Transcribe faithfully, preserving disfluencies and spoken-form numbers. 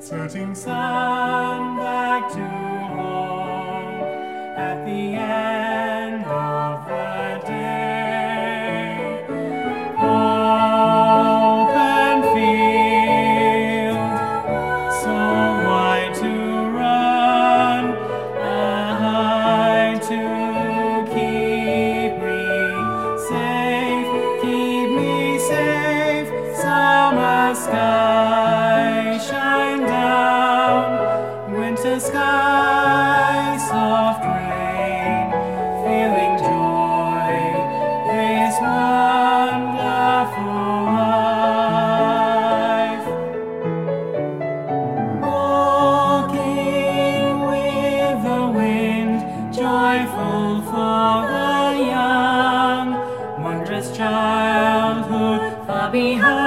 setting sun back to home at the end of the day. Open field, so wide to run, high to keep me safe, keep me safe. Summer sky shine down, winter sky soft rain, feeling joy this wonderful life. Walking with the wind, joyful for the young, wondrous childhood far behind.